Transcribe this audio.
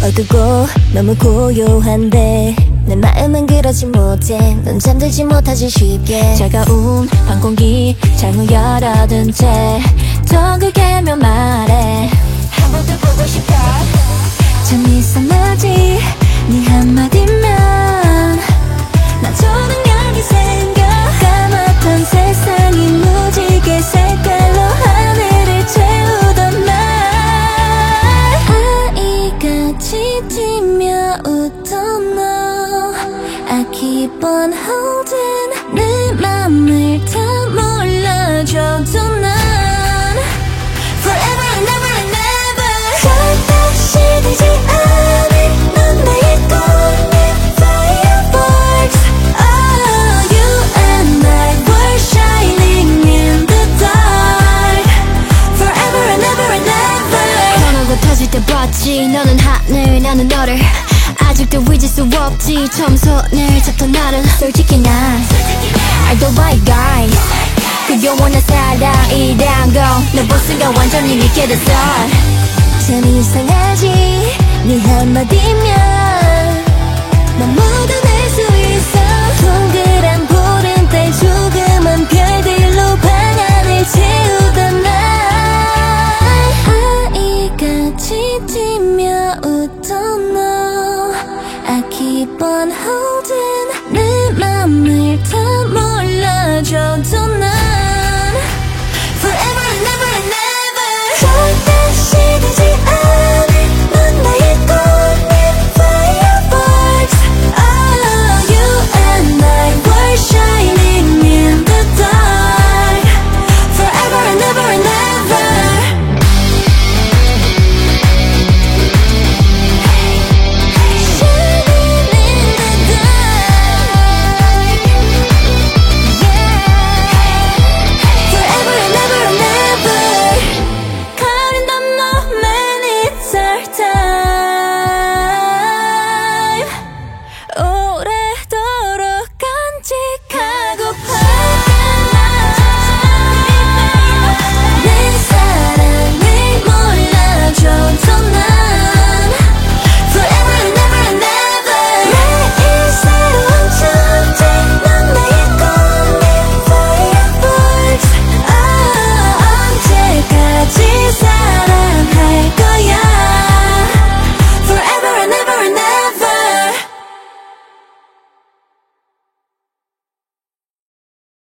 어둡고 너무 고요한데 내 마음은 그러지 못해. 넌 잠들지 못하지 쉽게. 차가운 방 공기 창문 열어둔 채 더 크게며 말해. 한 번 더 보고 싶어. 참 이상하지 네 한마디면 나처럼 여기 생겨. 까맣던 세상이 무지개 색깔로 하늘을 채우던 날 아이같이 뛰며 웃던 너 I keep on holding 내 맘을 다 몰라줘도 난 Forever and never and never 다시 되지 않을 넌 나의 꽃잎 fireworks Oh you and I were shining in the dark Forever and never and never 번호가 터질 때 봤지 너는 하늘 나는 너를 아직도 잊을 수 없지 처음 손을 잡던 날은 솔직히 난 I don't buy guys 그 영원한 사랑이란 건너 본 순간 완전히 믿게 됐어 참 이상하지 네 한마디면 난 모두